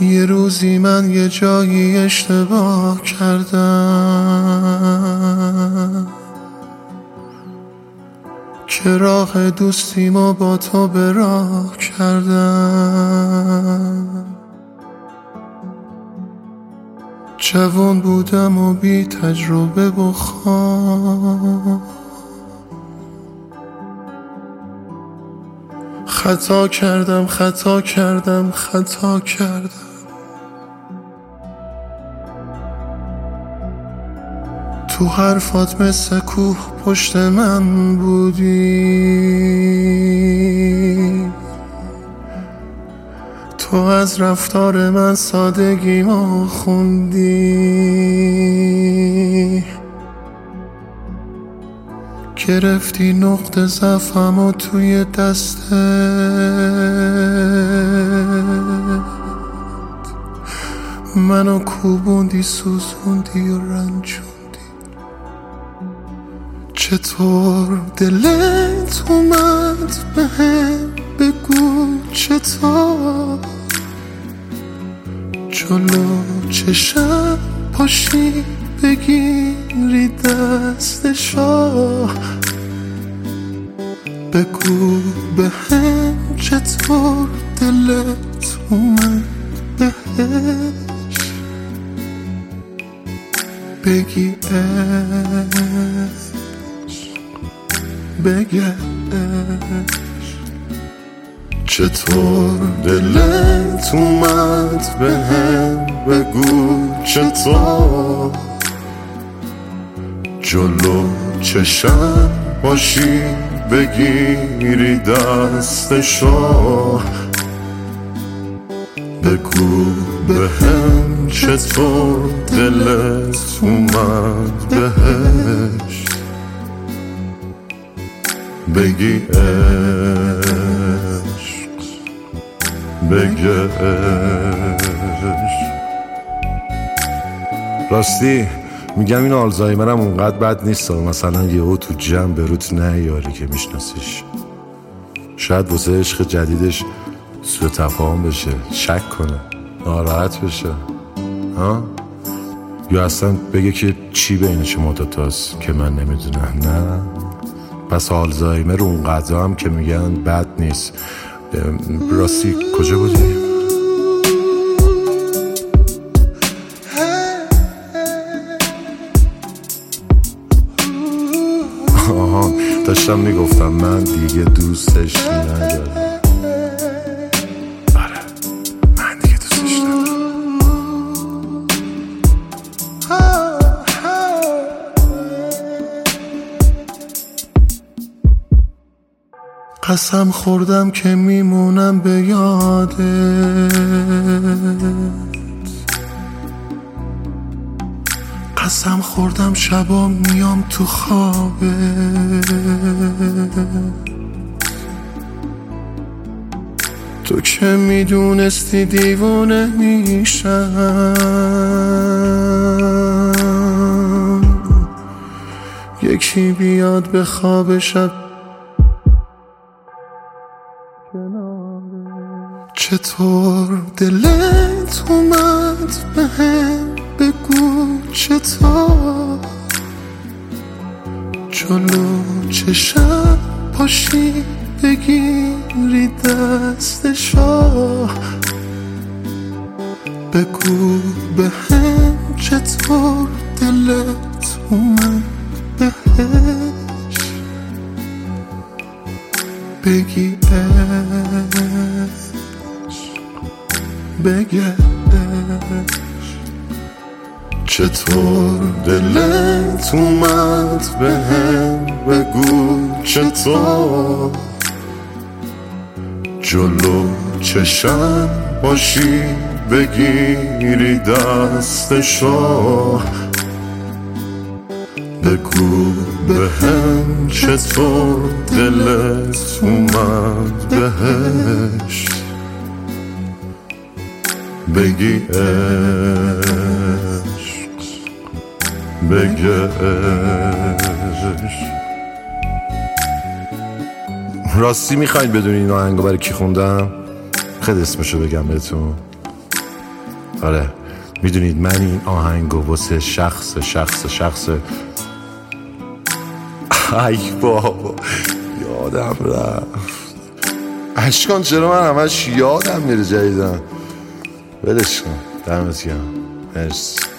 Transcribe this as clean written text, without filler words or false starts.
یه روزی من یه جایی اشتباه کردم که راه دوستیمو با تو به راه کردم. جوان بودم و بی تجربه و خام، خطا کردم تو حرفات مثل کوه پشت من بودی، تو از رفتار من سادگیمو خوندی، گرفتی نقطه ضعفمو توی دستت، منو کوبوندی سوزوندی و رنجوندی. چطور دلت اومد بهم بگو، چطور جلو چشم پاشی بگیری دستشو، بگو بهم چطور دلت اومد بهش بگی بگش. چطور دلت اومد بهم بگو، چطور جلو چشم باشی بگیری دستشو، بگو بهم چطور دلت اومد بهش بگی عشق بگش. راستی میگم این آلزایمرم اونقدر بد نیست، مثلا یهو تو جمع به روت نیاری که میشناسیش، شاید واسه عشق جدیدش سوء تفاهم بشه، شک کنه، ناراحت بشه، ها؟ یا اصلا بگه که چی بین شما دوتاست که من نمیدونم. نه، پس آلزایمر اونقدر هم که میگن بد نیست. راستی کجا بودی؟ آها، داشتم میگفتم من دیگه دوستش ندارم. آره، من دیگه دوستش ندارم. قسم خوردم که میمونم به یادت، قسم خوردم شبا میام تو خوابت، تو که میدونستی دیوانه میشم، یکی بیاد به خواب شب. چطور دلت اومد بهم بگو، چطور جلو چشم پاشی بگیری دستشو، بگو بهم چطور دلت اومد بهش بگی بگش. چطور دلت اومد بهم بگو، چطور جلو چشم باشی بگیری دستشو، بگو بهم چطور دلت اومد بهش بگی عشق بگش. راستی میخواید بدونی این آهنگو برای کی خوندم؟ خیلی اسمشو بگم بهتون. آره میدونید من این آهنگو واسه شخص ای بابا یادم رفت اشکان، چرا من همش یادم میره جدیدن. ولش کن، دمت گرم، مرسی.